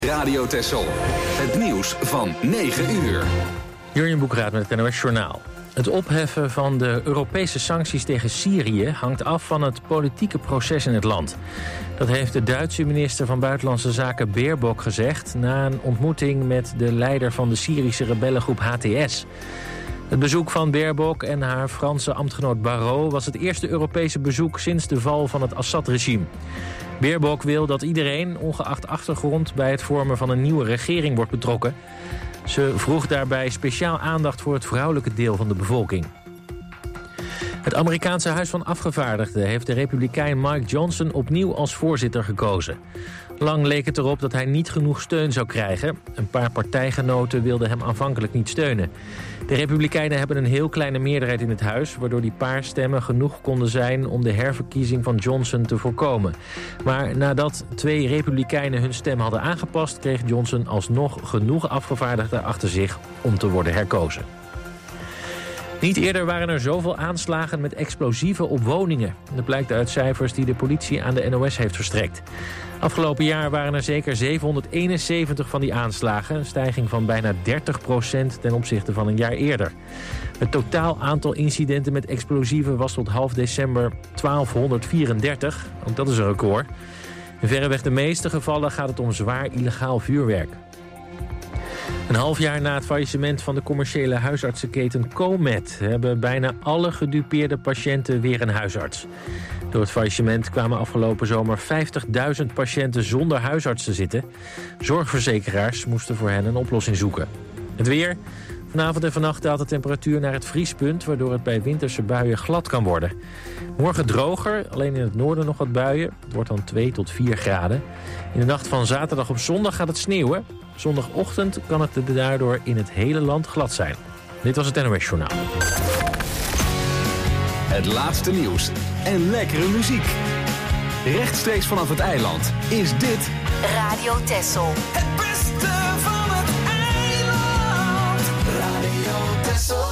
Radio Texel. Het nieuws van 9 uur. Jurjen Boekraat met het NOS Journaal. Het opheffen van de Europese sancties tegen Syrië hangt af van het politieke proces in het land. Dat heeft de Duitse minister van Buitenlandse Zaken Baerbock gezegd na een ontmoeting met de leider van de Syrische rebellengroep HTS. Het bezoek van Baerbock en haar Franse ambtgenoot Barrot was het eerste Europese bezoek sinds de val van het Assad-regime. Baerbock wil dat iedereen, ongeacht achtergrond, bij het vormen van een nieuwe regering wordt betrokken. Ze vroeg daarbij speciaal aandacht voor het vrouwelijke deel van de bevolking. Het Amerikaanse Huis van Afgevaardigden heeft de Republikein Mike Johnson opnieuw als voorzitter gekozen. Lang leek het erop dat hij niet genoeg steun zou krijgen. Een paar partijgenoten wilden hem aanvankelijk niet steunen. De Republikeinen hebben een heel kleine meerderheid in het huis, waardoor die paar stemmen genoeg konden zijn om de herverkiezing van Johnson te voorkomen. Maar nadat 2 Republikeinen hun stem hadden aangepast, kreeg Johnson alsnog genoeg afgevaardigden achter zich om te worden herkozen. Niet eerder waren er zoveel aanslagen met explosieven op woningen. Dat blijkt uit cijfers die de politie aan de NOS heeft verstrekt. Afgelopen jaar waren er zeker 771 van die aanslagen. Een stijging van bijna 30% ten opzichte van een jaar eerder. Het totaal aantal incidenten met explosieven was tot half december 1234. Ook dat is een record. In verreweg de meeste gevallen gaat het om zwaar illegaal vuurwerk. Een half jaar na het faillissement van de commerciële huisartsenketen Comet hebben bijna alle gedupeerde patiënten weer een huisarts. Door het faillissement kwamen afgelopen zomer 50.000 patiënten zonder huisarts te zitten. Zorgverzekeraars moesten voor hen een oplossing zoeken. Het weer. Vanavond en vannacht daalt de temperatuur naar het vriespunt, waardoor het bij winterse buien glad kan worden. Morgen droger, alleen in het noorden nog wat buien. Het wordt dan 2 tot 4 graden. In de nacht van zaterdag op zondag gaat het sneeuwen. Zondagochtend kan het daardoor in het hele land glad zijn. Dit was het NOS Journaal. Het laatste nieuws en lekkere muziek. Rechtstreeks vanaf het eiland is dit Radio Texel. Het beste van het eiland. Radio Texel.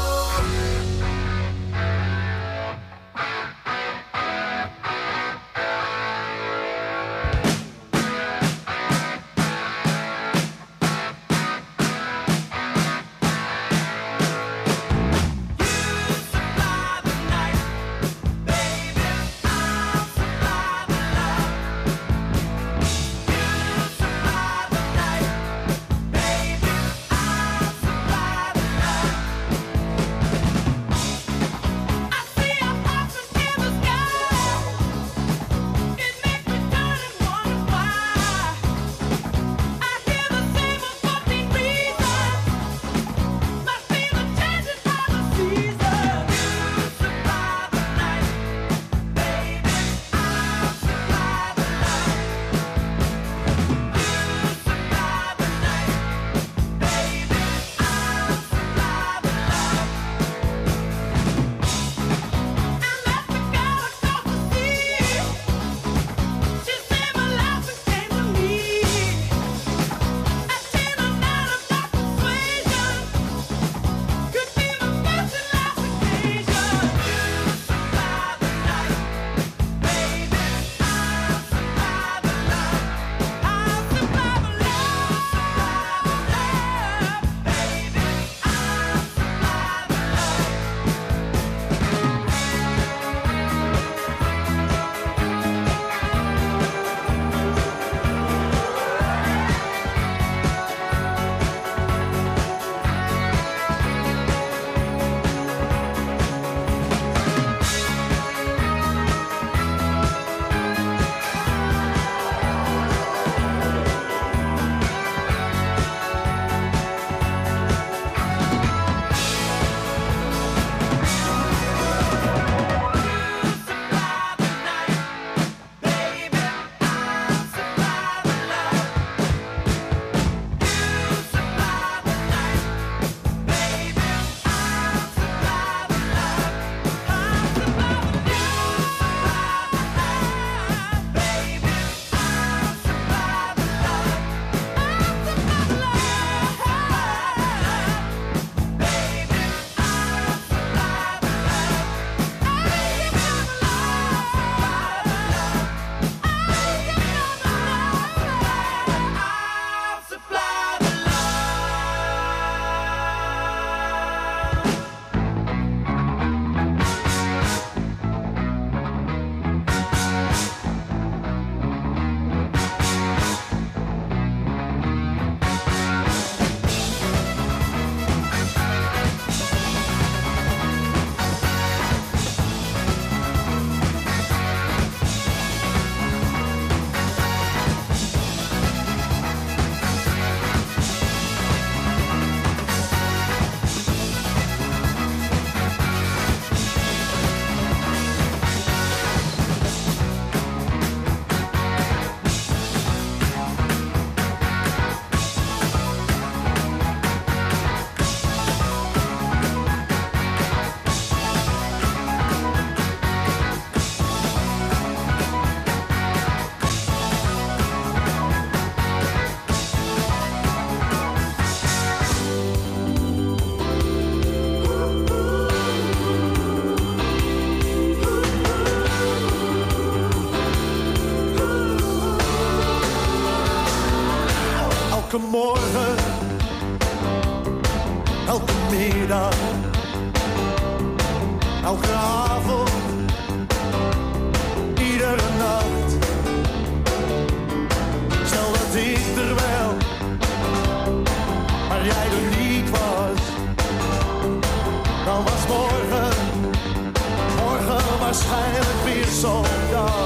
Elke morgen, elke middag, elke avond, iedere nacht. Stel dat ik er wel, maar jij er niet was. Dan was morgen waarschijnlijk weer zo'n dag.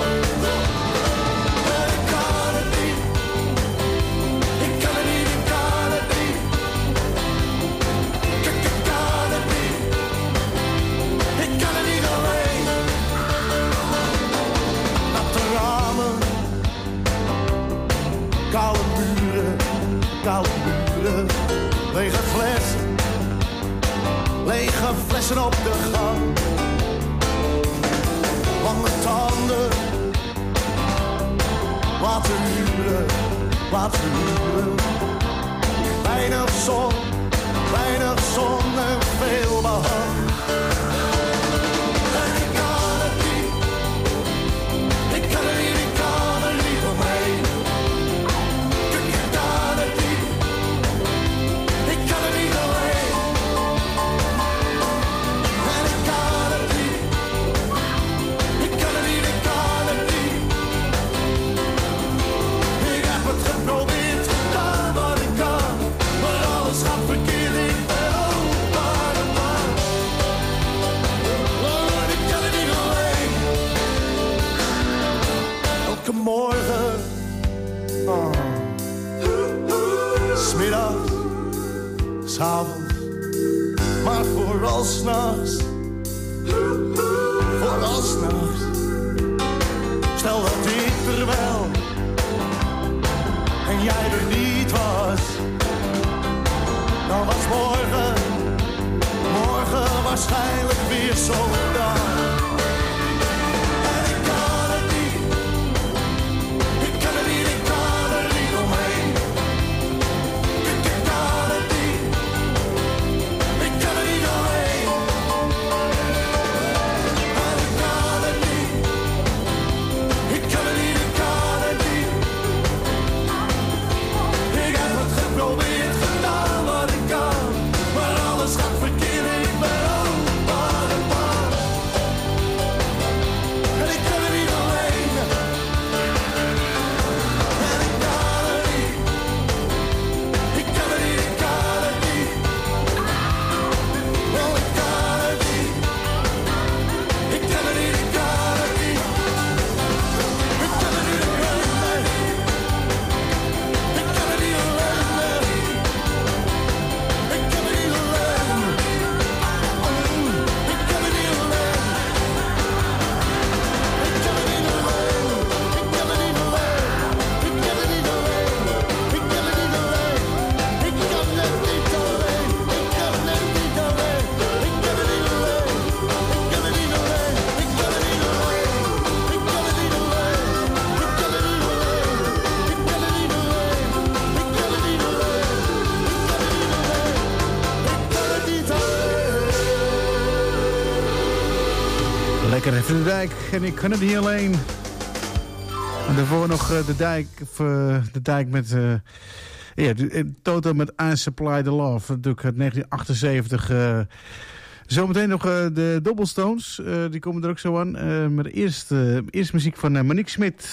Koude muren, lege flessen op de gang. Lange tanden, laten huren. Weinig zon en veel behang. En ik kan het niet, ik kan er niet omheen. Morgen, smiddags, s'avonds, maar vooral s'nachts. Stel dat ik er wel en jij er niet was. Dan was morgen waarschijnlijk weer zo'n dag. Lekker even de dijk. En ik kan het niet alleen. En daarvoor nog de dijk met... Toto met I Supply the Love. Natuurlijk uit 1978. Zometeen nog de Dobbelstones. Die komen er ook zo aan. Maar eerst muziek van Monique Smit.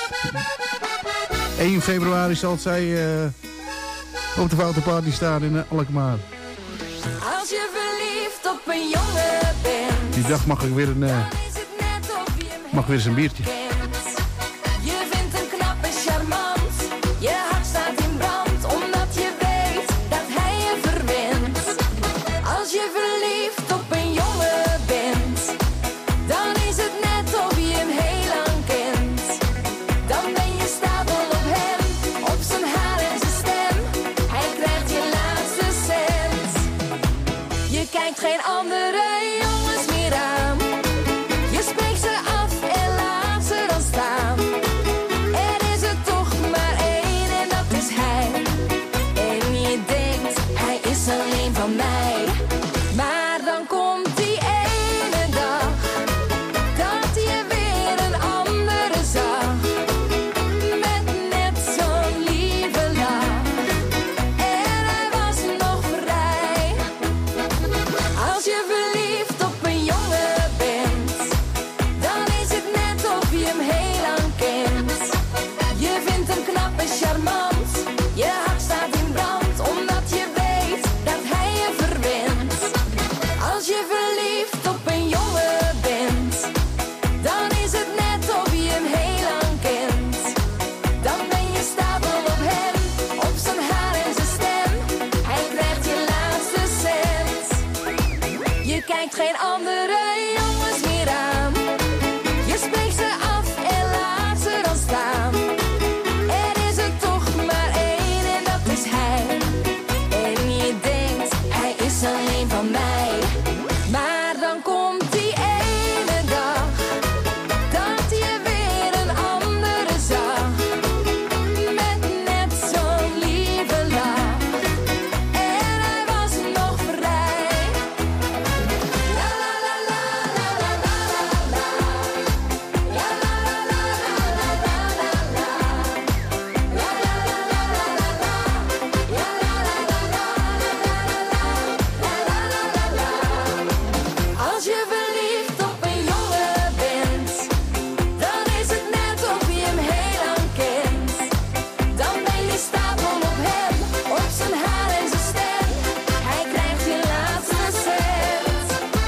1 februari zal zij op de Foute Party staan in Alkmaar. Als je verliefd op een jongen bent, die dag mag ik weer een eens een biertje. Je vindt hem knap en charmant, je hart staat in brand, omdat je weet dat hij je verwint. Als je verliefd op een jongen bent, dan is het net of je hem heel lang kent. Dan ben je stapel op hem, op zijn haar en zijn stem. Hij krijgt je laatste cent. Je kijkt geen andere jongens meer aan. Je spreekt ze af en laat ze dan staan. Er is er toch maar één en dat is hij. En je denkt, hij is alleen van mij. Maar dan komt die ene dag dat je weer een andere zag. Met net zo'n lieve lach. kijkt geen andere jongens meer aan. Je spreekt ze af en laat ze dan staan. Er is er toch maar één en dat is hij. En je denkt, hij is alleen van mij. Maar dan komt die ene dag dat je weer een andere zag. Met net zo'n lieve lach. En hij was nog vrij. La la la la la la la la. La la la la la la la la. La la la la la la la. La la la la la la la la. Als je verliefd op een jongen bent, dan is het net of je hem heel lang kent. Dan ben je stapel op hem, op zijn haar en zijn stem. Hij krijgt je laatste cent.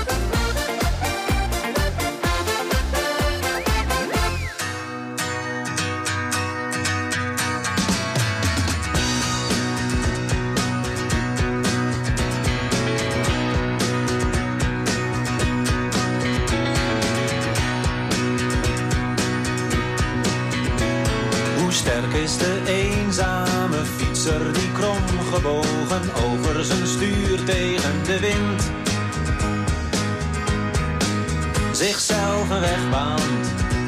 Hoe sterk is de eenzame fietser die kromgebogen over zijn stuur tegen de wind zichzelf een weg baant.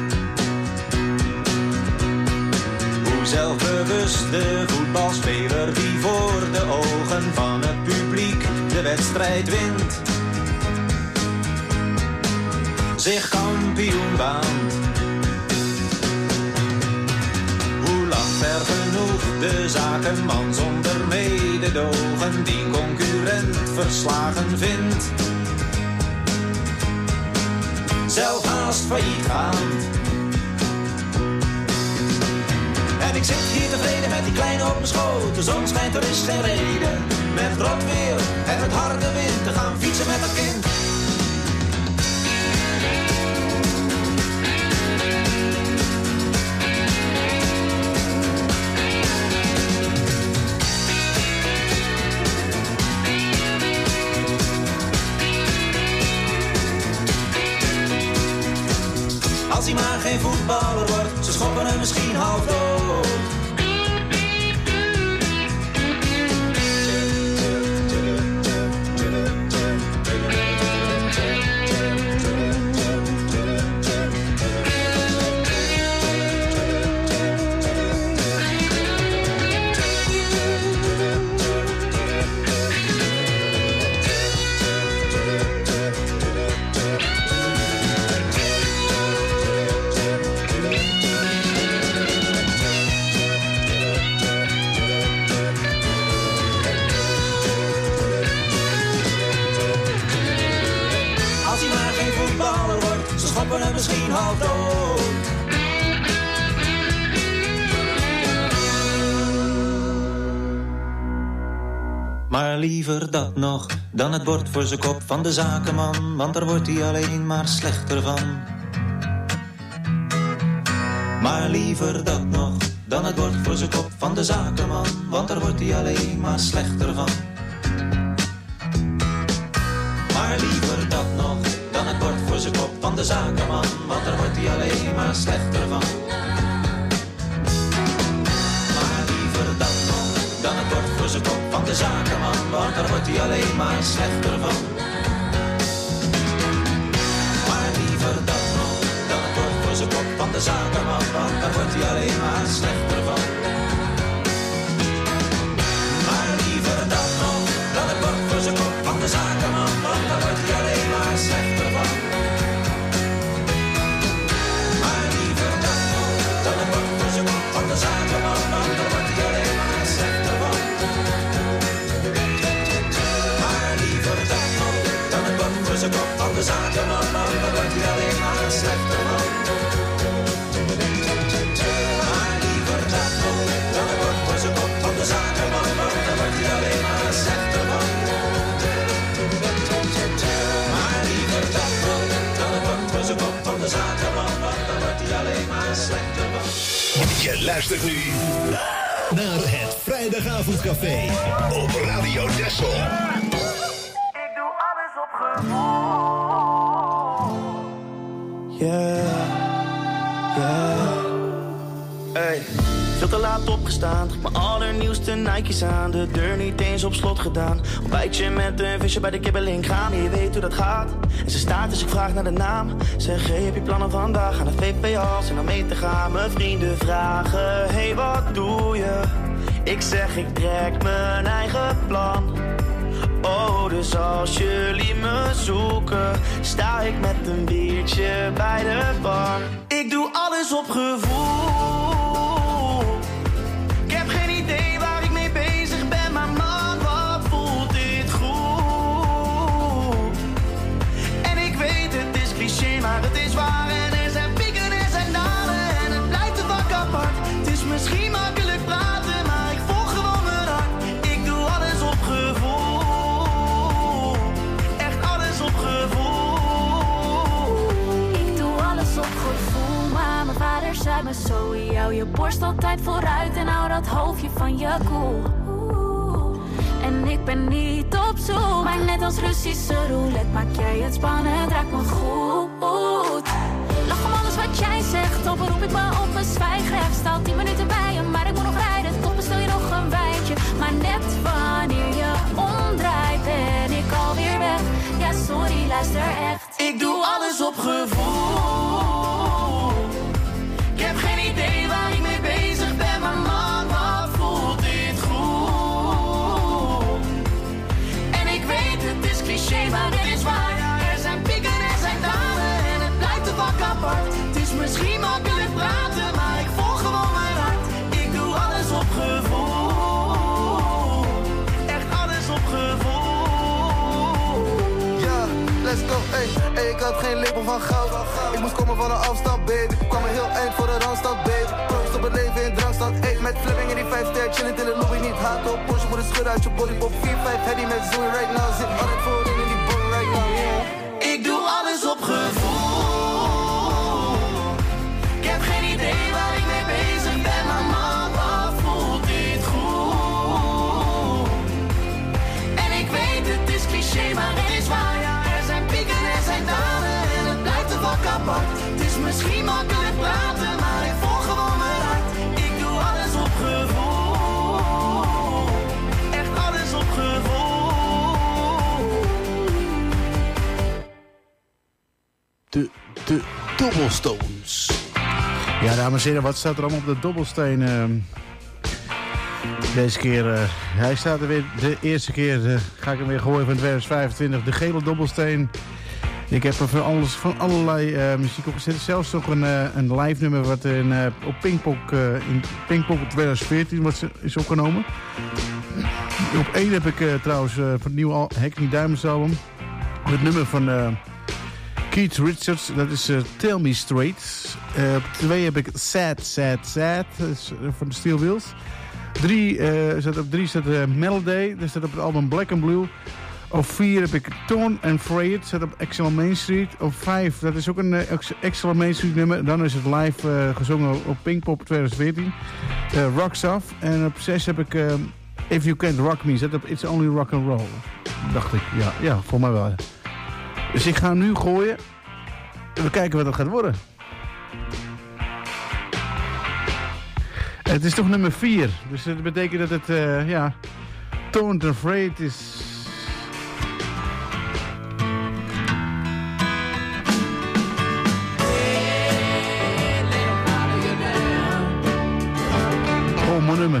Hoe zelfbewust de voetbalspeler die voor de ogen van het publiek de wedstrijd wint zich kampioen baant. Ver genoeg de zakenman zonder mededogen die concurrent verslagen vindt, zelf haast failliet gaand. En ik zit hier tevreden met die kleine op mijn schoot. De zon schijnt, er is geen reden met rot weer en met harde wind te gaan fietsen met een kind. Als hij maar geen voetballer wordt, ze schoppen hem misschien half dood. Misschien half dood. Maar liever dat nog dan het bord voor zijn kop van de zakenman, want daar wordt hij alleen maar slechter van. Maar liever dat nog dan het bord voor zijn kop van de zakenman, want daar wordt hij alleen maar slechter van. Maar liever dat nog dan het bord voor zijn kop van de zakenman, want daar wordt hij alleen maar slechter van. Maar liever dat nog dan het bord voor zijn kop van de zakenman, want daar wordt hij alleen maar slechter van. Maar liever dat nog dan het bord voor zijn kop van de zakenman, want daar wordt hij alleen maar slechter van. Maar liever dat nog dan het bord voor zijn kop van de zakenman, want daar wordt hij alleen maar slechter van. Maar liever dat nog dan het bord voor zijn kop van de zakenman, want daar wordt hij alleen maar slechter van. Maar liever dat nog dan het bord voor zijn kop van de zakenman, want daar wordt hij alleen maar slechter van. Maar liever dat nog dan het bord voor zijn kop van de zakenman, want daar wordt hij alleen maar slechter van. Maar liever dat nog dan het bord voor zijn kop van de zakenman, want daar wordt hij alleen maar slechter van. Je luistert nu naar het Vrijdagavondcafé op Radio Texel. Ik doe alles op gevoel. te laat opgestaan. Mijn allernieuwste Nike's aan, de deur niet eens op slot gedaan. Ontbijtje met een visje bij de kibbeling gaan. Je weet hoe dat gaat. En ze staat dus ik vraag naar de naam. Zeg, hey, heb je plannen vandaag? Aan de VPA's en om mee te gaan. Mijn vrienden vragen, hey, wat doe je? Ik zeg, ik trek mijn eigen plan. Oh, dus als jullie me zoeken, sta ik met een biertje bij de bar. Ik doe alles op gevoel. Ik heb geen idee waar ik mee bezig ben, maar man, wat voelt dit goed. En ik weet, het is cliché, maar het is waar. En er zijn pieken en er zijn dalen en het blijft een vak apart. Het is misschien makkelijk praten, maar ik volg gewoon mijn hart. Ik doe alles op gevoel. Mijn vader zei me zo, hou je borst altijd vooruit en hou dat hoofdje van je koel. En ik ben niet op zoek, maar net als Russische roulette maak jij het spannend, raakt me goed. Lach om alles wat jij zegt, op roep ik me op mijn zwijgrecht. Sta 10 minuten bij je, maar ik moet nog rijden, toch bestel je nog een wijntje. Maar net wanneer je omdraait ben ik alweer weg. Ja sorry, luister echt. Ik doe alles op gevoel. Ik heb geen idee waar ik mee bezig ben, maar man, wat voelt dit goed. En ik weet, het is cliché, maar het is waar. Er zijn pieken en er zijn dalen en het blijft een vak apart. Het is misschien makkelijk praten, maar ik volg gewoon mijn hart. Ik doe alles op gevoel. Echt alles op gevoel. Ja, let's go, hey. Hey, ik had geen label van goud. Ik moest komen van een afstand, baby. Kwam een heel eind voor de randstad, baby. Proost op het leven in drankstad, hey. Met flipping in die 5 ster, chillend in de lobby. Niet haat op, Porsche moet het schudden uit je body. Pop 4-5, heady met zoen right now. Zit altijd voorin in die bong right now, yeah. Ik doe alles op gevoel. Ik heb geen idee waar ik mee bezig ben, maar man, wat voelt dit goed. En ik weet, het is cliché, maar het is waar. Er zijn pieken en er zijn dalen en het blijft een vak apart. Het is misschien makkelijk praten, maar ik volg gewoon mijn hart. Ik doe alles op gevoel. Echt alles op gevoel. De Dobbelstones. Ja, dames en heren, wat staat er allemaal op de dobbelsteen? Deze keer, hij staat er weer de eerste keer, ga ik hem weer gooien van 2025. De gele dobbelsteen. Ik heb er van allerlei muziek opgezet. Zelfs nog een live nummer wat op Pinkpop in 2014 is opgenomen. Op 1 heb ik trouwens van het nieuwe Hackney Diamonds album. Het nummer van Keith Richards, dat is Tell Me Straight. Op 2 heb ik Sad, Sad, Sad, dat is van de Steel Wheels. Op 3 staat Melody, dat staat op het album Black and Blue. Op 4 heb ik Torn and Frayed, dat staat op Excellent Main Street. Op 5, dat is ook een Excellent Main Street nummer. Dan is het live gezongen op Pinkpop 2014. Rocks Off. En op 6 heb ik If You Can't Rock Me, dat staat op It's Only Rock and Roll. Dacht ik, ja, voor mij wel. Dus ik ga hem nu gooien. En we kijken wat het gaat worden. Het is toch nummer 4. Dus dat betekent dat het, Torn and Frayed is. Oh, mooi nummer.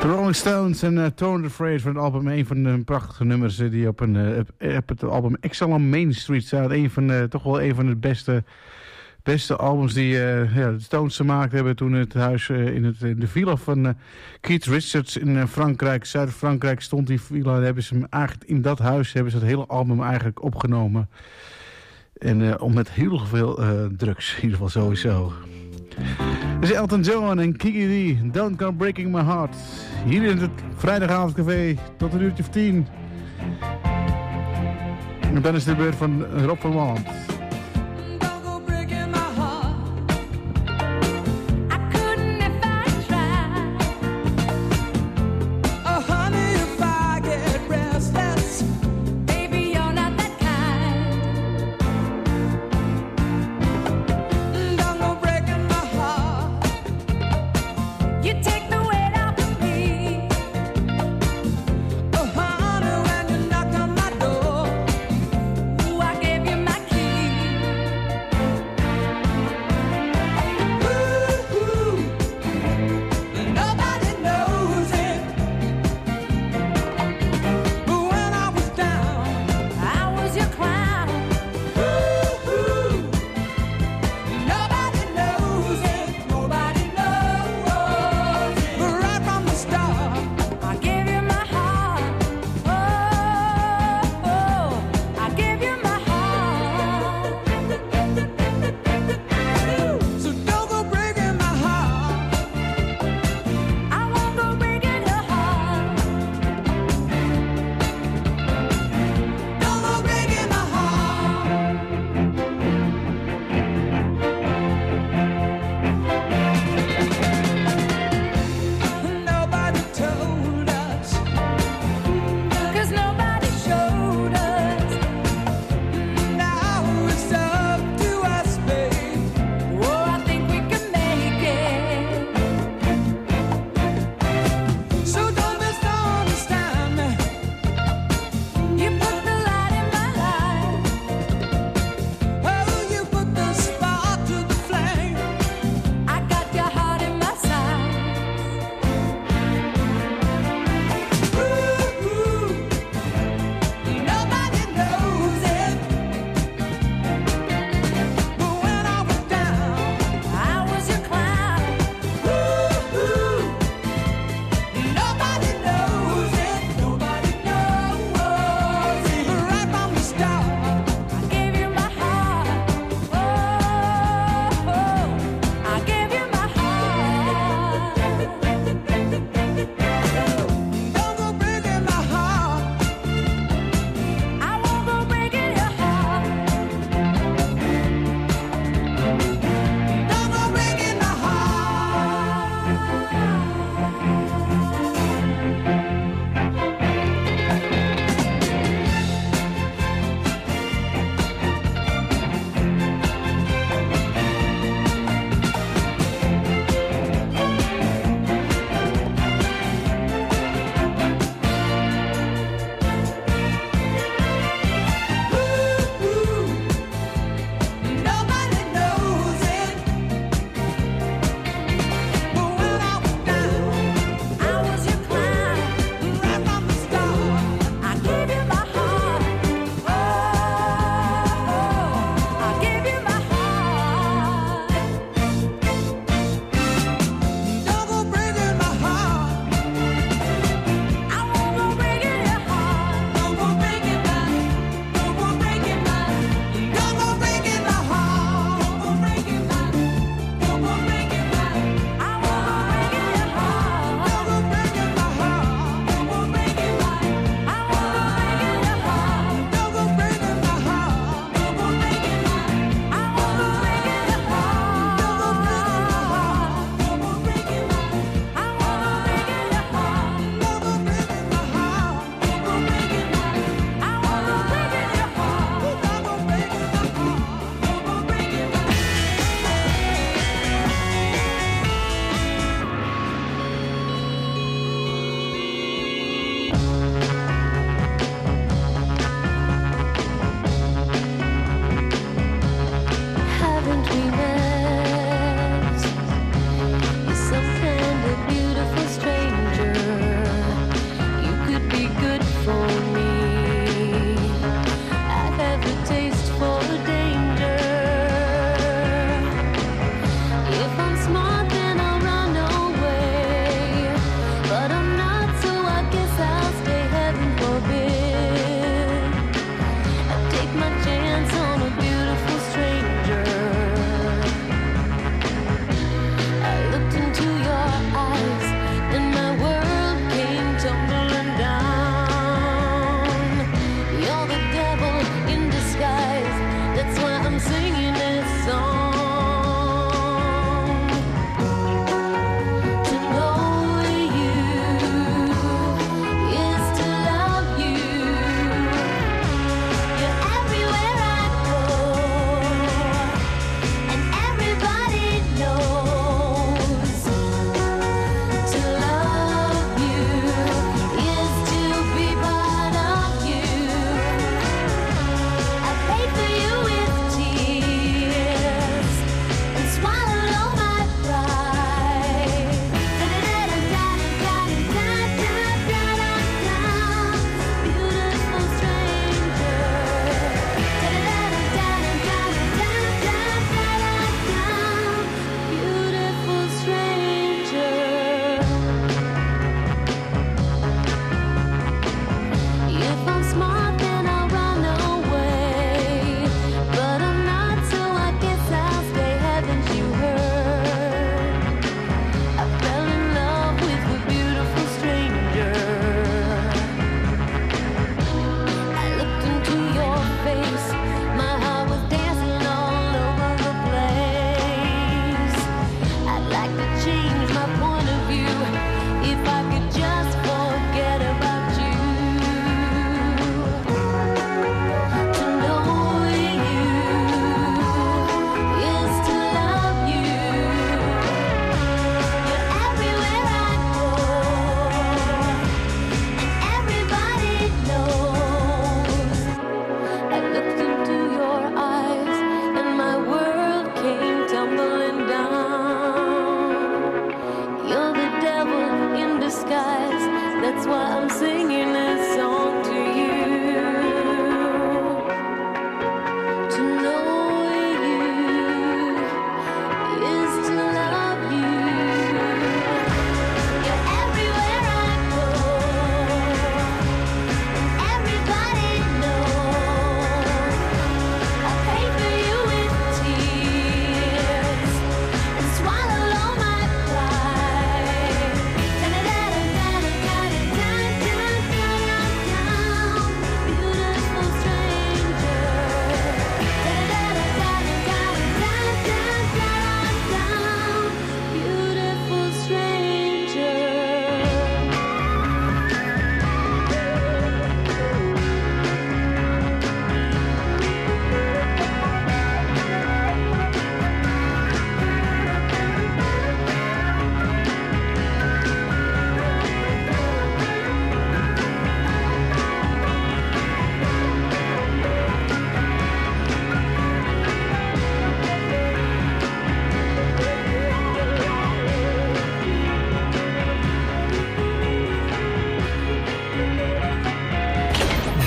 De Rolling Stones en Torn Afraid van het album. Een van de prachtige nummers die op het album Exile on Main Street staat. Toch wel een van de beste albums die de Stones gemaakt hebben toen het huis in de villa van Keith Richards in Frankrijk, Zuid-Frankrijk stond die villa. Hebben ze hem eigenlijk in dat huis hebben ze het hele album eigenlijk opgenomen. En met heel veel drugs, in ieder geval sowieso. Dit is Elton John en Kiki D, Don't Come Breaking My Heart. Hier in het vrijdagavondcafé tot 10:00. En dan is de beurt van Rob van Wand. When you knocked on my door, ooh, I gave you my key.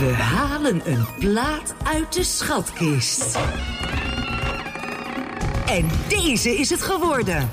We halen een plaat uit de schatkist. En deze is het geworden.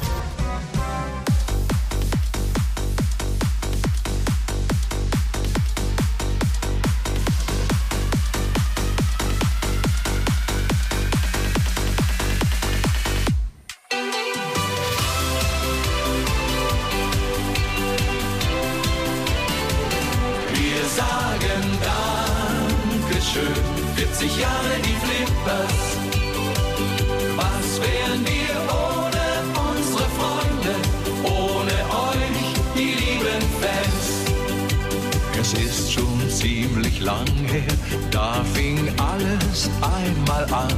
Wir sagen Dankeschön, 40 Jahre die Flippers. Was wären wir ohne unsere Freunde, ohne euch, die lieben Fans? Es ist schon ziemlich lang her, da fing alles einmal an.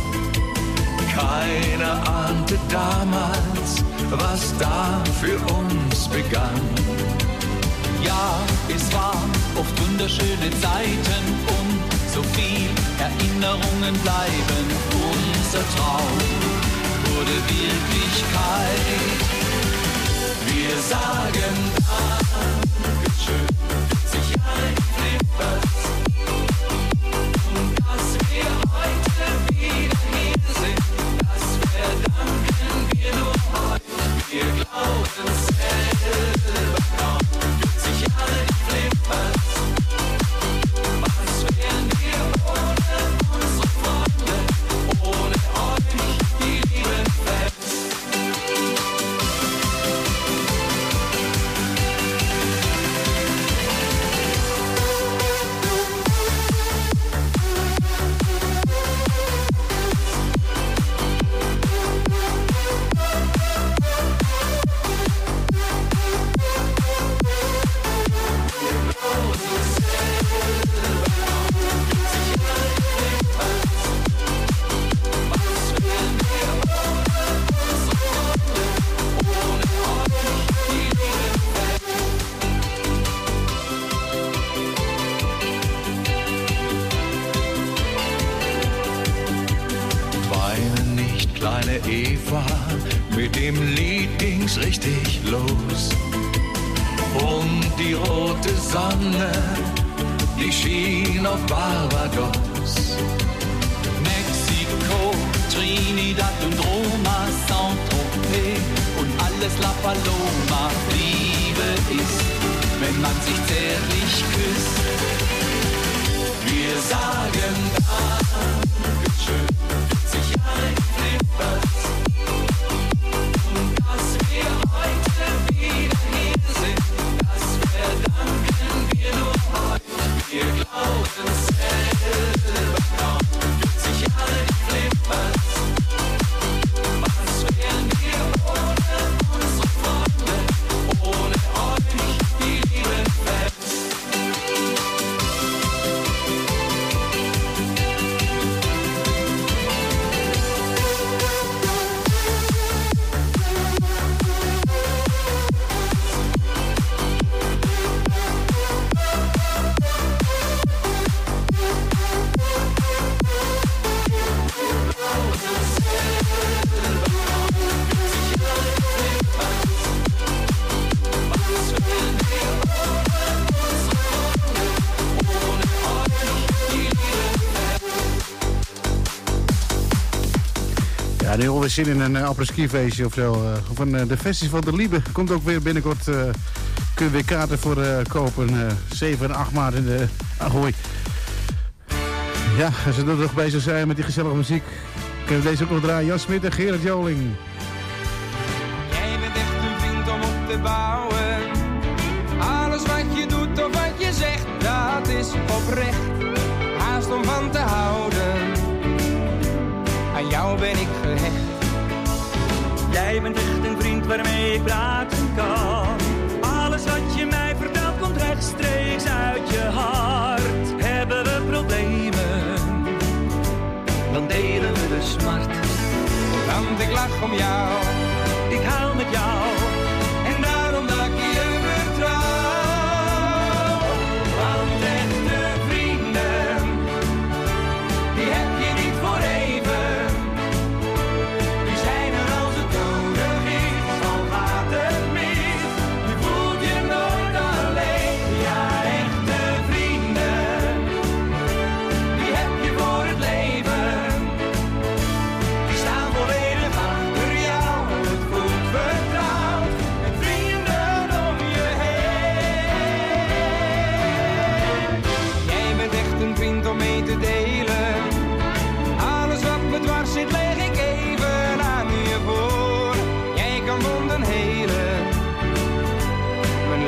Keiner ahnte damals, was da für uns begann. Ja, es waren oft wunderschöne Zeiten und so viel Erinnerungen bleiben. Unser Traum wurde Wirklichkeit. Wir sagen Dankeschön, 40 Jahre die Flippers. Und dass wir heute wieder hier sind, das verdanken wir nur euch. Wir glauben selber kaum, 40 Jahre die Flippers. Was wären wir ohne unsere Freunde, ohne euch, die lieben Fans? Weine nicht, kleine Eva, mit dem Lied ging's richtig los. Und die rote Sonne, die schien auf Barbados. Mexiko, Trinidad und Roma, Saint-Tropez und alles La Paloma. Liebe ist, wenn man sich zärtlich küsst. Wir sagen Dankeschön, 40 Jahre die Flippers. Und dass wir heute wieder hier sind, das verdanken wir nur euch. Wir glauben selber kaum, 40 Jahre die Flippers. Was wären wir ohne unsere Freunde, ohne euch, die lieben Fans? Ja, nu alweer zin in een apres-ski feestje of zo. Van de Festival de Liebe komt ook weer binnenkort. Kun je weer kaarten voor kopen. 7 en 8 maart in de Ahoy. Ja, als we er nog bezig zijn met die gezellige muziek, kunnen we deze ook nog draaien. Jan Smit en Gerard Joling. Jij bent echt een vriend om op te bouwen. Alles wat je doet of wat je zegt, dat is oprecht. Haast om van te houden. Aan jou ben ik gehecht. Jij bent echt een vriend waarmee ik praten kan. Alles wat je mij vertelt komt rechtstreeks uit je hart. Hebben we problemen, dan delen we de smart. Want ik lach om jou, ik huil met jou. en daarom dat ik je vertrouw. Want echte vrienden, die heb je niet voor even. Die zijn er als het nodig is, al gaat het mis.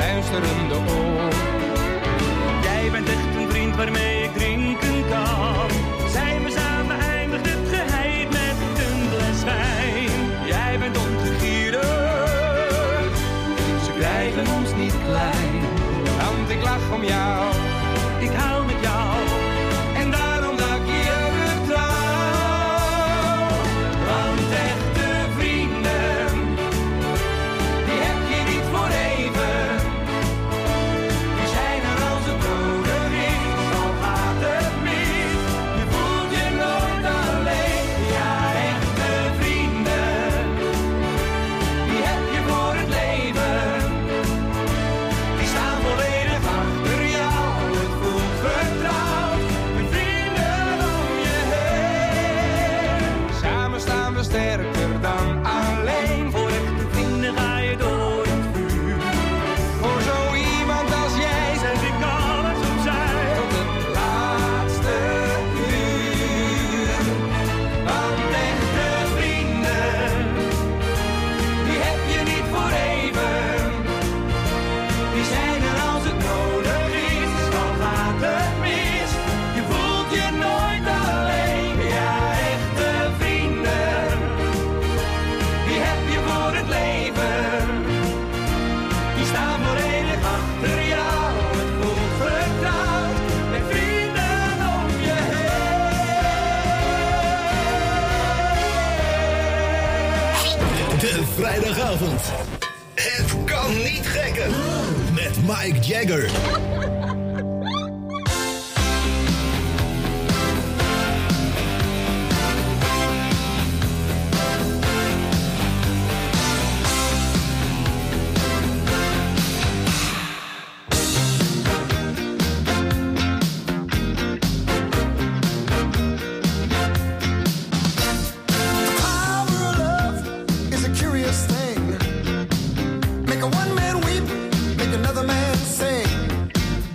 luisterende oor. Jij bent echt een vriend waarmee ik drinken kan. Zijn we samen eindigt het geheid met een glas wijn. Jij bent ontegierig, ze krijgen ons niet klein. Want ik lach om jou, ik hou met jou. en daarom dat ik je vertrouw. Want echte vrienden, die heb je niet voor even. Die zijn er als het nodig is, al gaat het mis. Je voelt je nooit alleen. Ja, echte vrienden, die heb je voor het leven. Die staan volledig achter jou, het voelt vertrouwd. Met vrienden om je heen. Samen staan we sterker dan alleen. Voor echte vrienden ga je door het vuur. Voor zo iemand als jij Zet ik alles opzij. tot het laatste uur. Want echte vrienden, die heb je niet voor even. Die zijn er als het nodig is, al gaat het mis. Je voelt je nooit alleen. Ja, echte vrienden, die heb je voor het leven. Die staan volledig achter jou, het voelt vertrouwd. Met vrienden om je heen. De vrijdagavond. Het kan niet gekker. Met Mike Jagger. Power of love is a curious thing. Make a one man weep, make another man sing.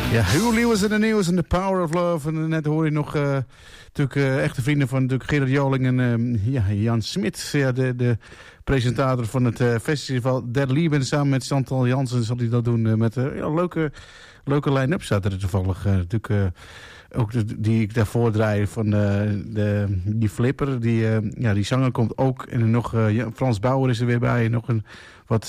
Ja, Hugo Lewis en de Nieuws en The Power of Love. En net hoor je nog natuurlijk echte vrienden van Gerard Joling en Jan Smit. Ja, de presentator van het festival Der Lieben. Samen met Chantal Jansen zal hij dat doen met leuke line-up. Zaten er toevallig natuurlijk ook die ik daarvoor draai van die Flipper. Die zanger komt ook. En nog Frans Bauer is er weer bij. En nog een wat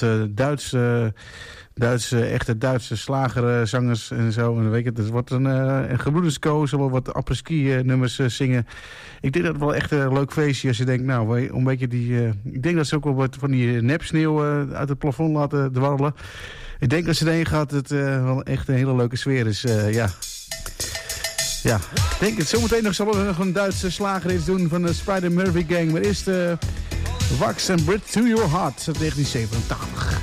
echte Duitse slagerzangers en zo. En weet je, het wordt een gebroedersko. Zullen we wat apres-ski nummers zingen. Ik denk dat het wel echt een leuk feestje als je denkt, nou, een beetje ik denk dat ze ook wel wat van die nepsneeuw uit het plafond laten dwarrelen. Ik denk als je erheen gaat, het wel echt een hele leuke sfeer is. Ja, ik denk het. Zometeen zullen we nog een Duitse slager iets doen van de Spider Murphy Gang. Maar eerst Wax and Brit to Your Heart uit 1987.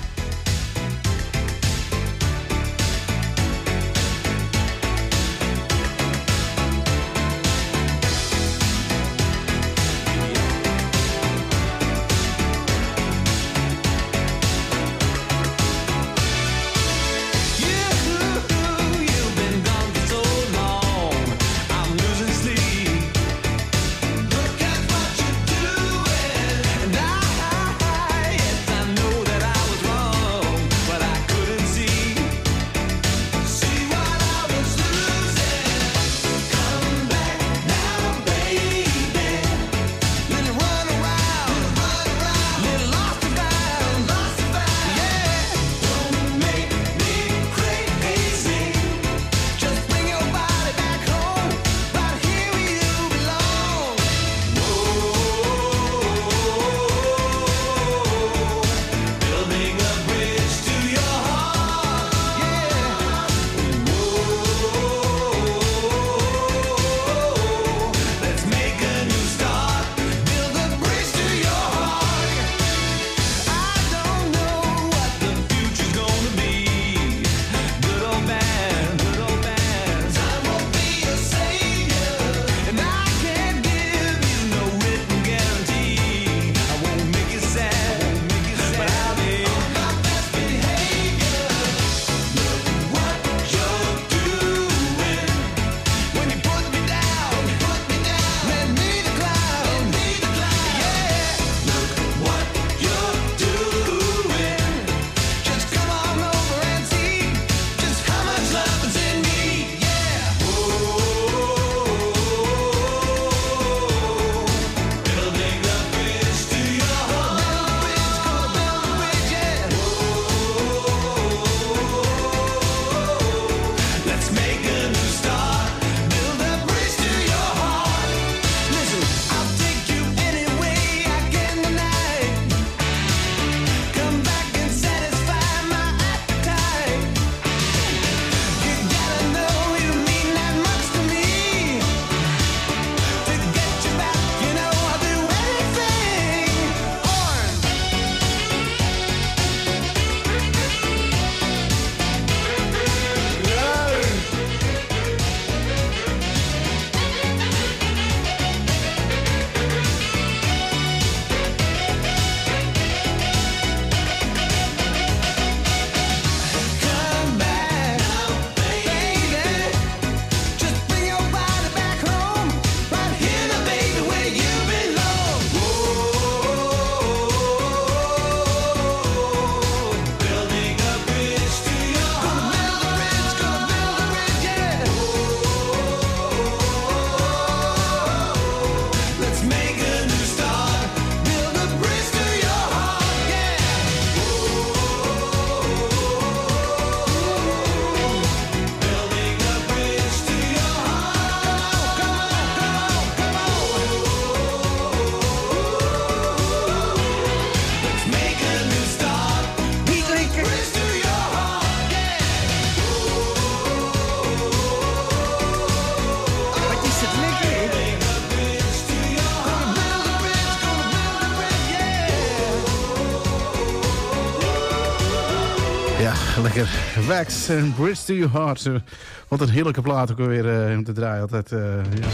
Lekker. Wax and Bridge to Your Heart. Wat een heerlijke plaat ook weer om te draaien altijd. Ja.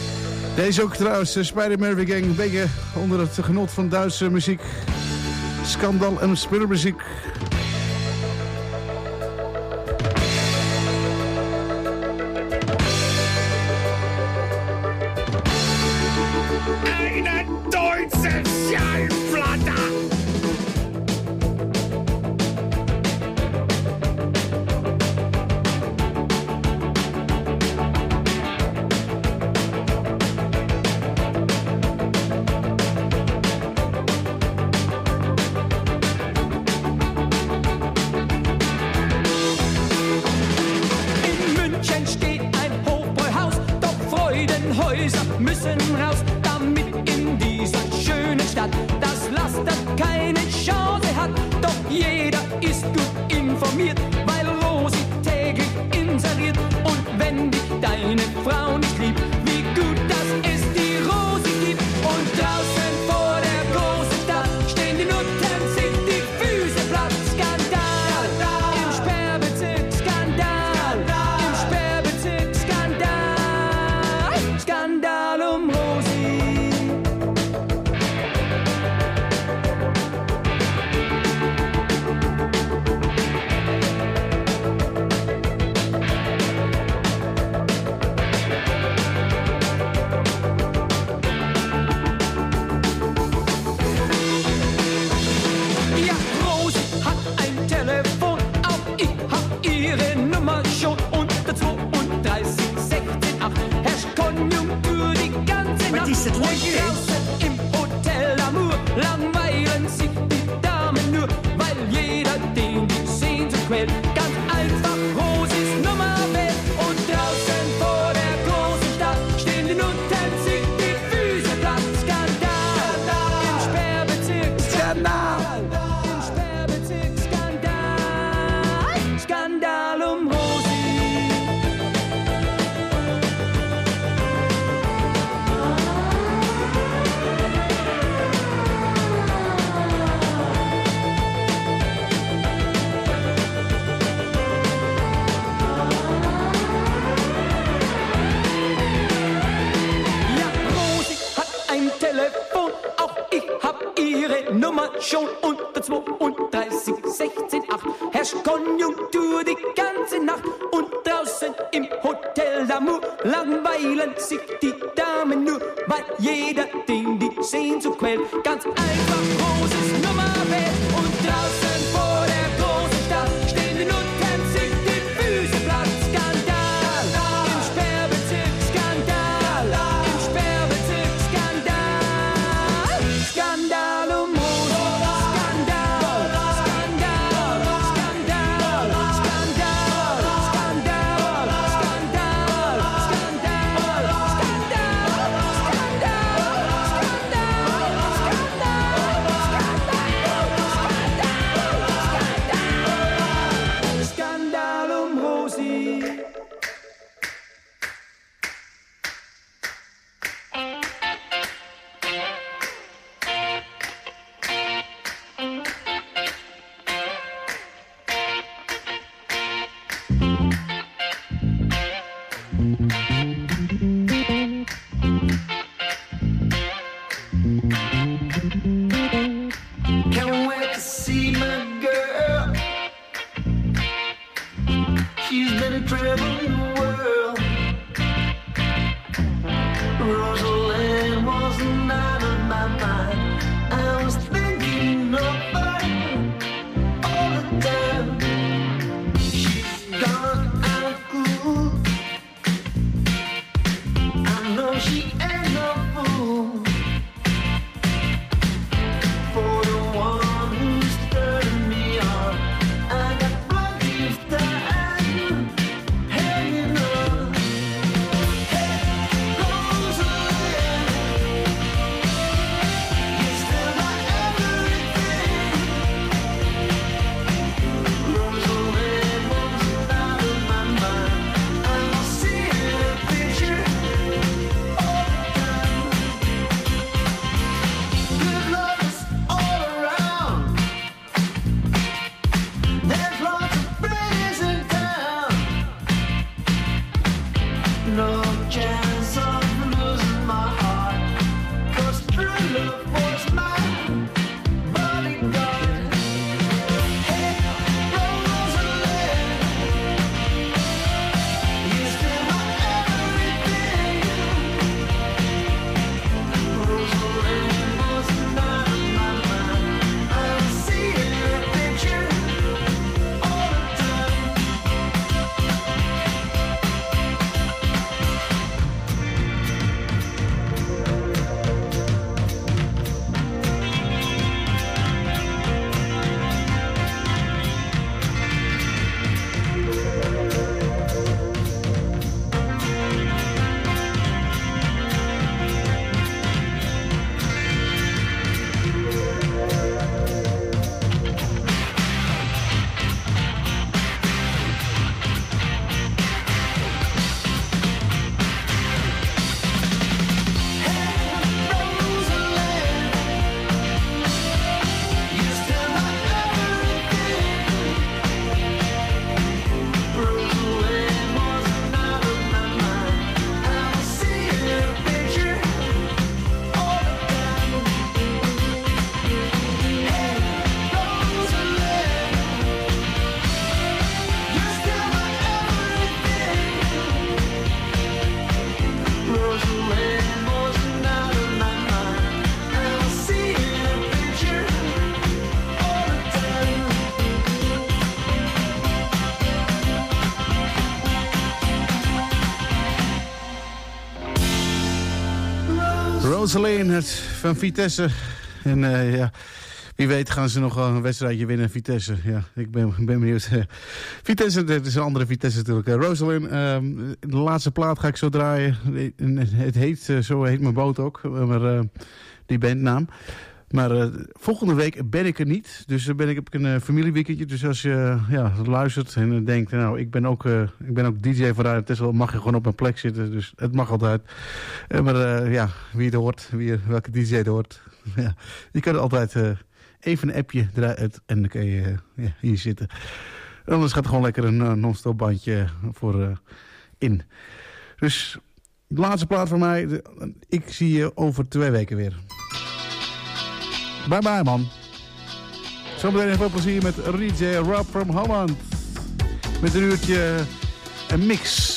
Deze ook trouwens, Spider Murphy Gang. Een beetje onder het genot van Duitse muziek. Scandal en spillermuziek. Häuser müssen raus, damit in dieser schönen Stadt das Laster keine Chance hat. Doch jeder ist gut informiert, weil Rosi täglich inseriert. Und wenn dich deine Frau nicht liebt, wie gut, dass es die Rosi gibt. Und draußen vor der großen Stadt stehen die Nutten, sind die Füße platt. Skandal, im Sperrbezirk, Skandal, im Sperrbezirk, Skandal, Skandal um Rosi. Ja, Rosi hat ein Telefon, auch ich hab ihre Nummer schon. Unter 32 16 8 herrscht Konjunktur die ganze Nacht. Und draußen im Hotel Amour langweilen sich die Damen nur, weil jeder den die Sehnsucht quält. Ganz einfach Rosis Nummer wählt. Und draußen vor der großen Stadt stehen die Nutten, sich die Füße platt. Skandal, im Sperrbezirk, Skandal, im Sperrbezirk, Skandal, Skandal um Rosi. Ja, Rosi hat ein Telefon, auch ich hab ihre Nummer schon. Unter 32 16 8 herrscht Konjunktur die ganze Nacht. Und draußen im Hotel d'Amour langweilen sich die Damen nur, weil jeder den die Sehnsucht quält. Ganz einfach Rosis Nummer wählt. Und draußen vor der großen Stadt stehen die Nutten, sich die Füße platt. Skandal, im Sperrbezirk, Skandal, im Sperrbezirk, Skandal, Skandal um Rosi. Skandal, Skandal, Skandal, Skandal, Skandal, Skandal, Skandal, Skandal um Rosi. Can't wait to see my girl. She's been traveling the world. Rosalind wasn't out of my mind. I was thinking of her all the time. She's gone out of cool. I know she ain't no fool. For the one who's turning me on, I got plenty of time hanging on. Hey, Rosalind. Rosaline van Vitesse. En ja, wie weet gaan ze nog een wedstrijdje winnen, Vitesse. Ja, ik ben benieuwd. Vitesse, dat is een andere Vitesse natuurlijk. Rosaline, de laatste plaat ga ik zo draaien. Het heet, zo heet mijn boot ook, maar die bandnaam. Maar volgende week ben ik er niet. Dus heb ik een familieweekendje. Dus als je luistert en denkt, nou, ik ben ook DJ van Radio Texel, mag je gewoon op mijn plek zitten. Dus het mag altijd. Maar wie het hoort, welke DJ het hoort. Ja, je kan altijd even een appje eruit en dan kun je hier zitten. Anders gaat er gewoon lekker een non-stop bandje voor in. Dus de laatste plaat van mij. Ik zie je over 2 weken weer. Bye bye, man. Zometeen even veel plezier met DJ Rob from Holland. Met een uurtje een mix.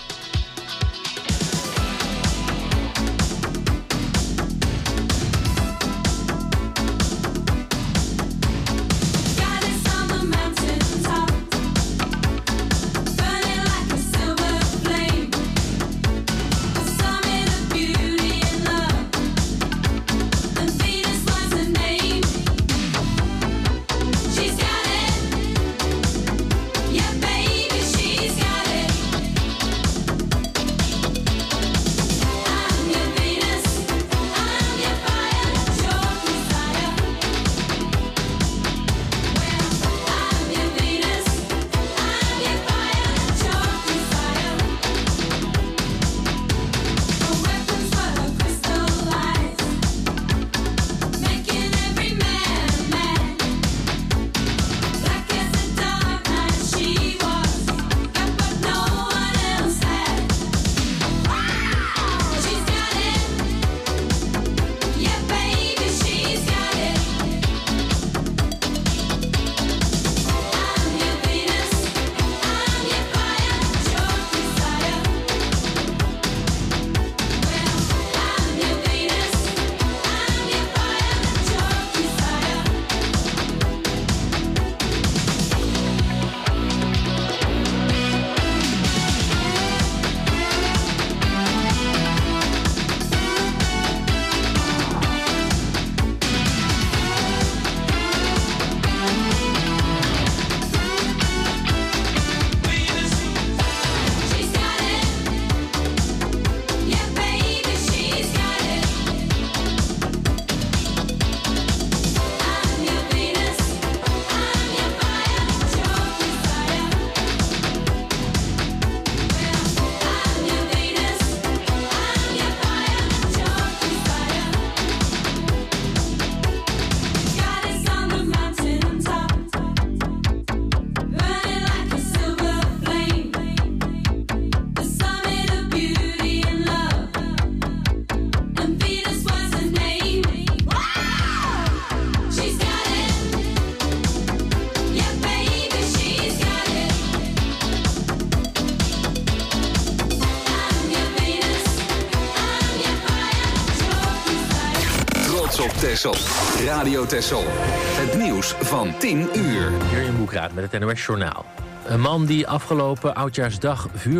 Texel. Radio Texel. Het nieuws van 10 uur. Hier in Boekraad met het NOS Journaal. Een man die afgelopen Oudjaarsdag vuur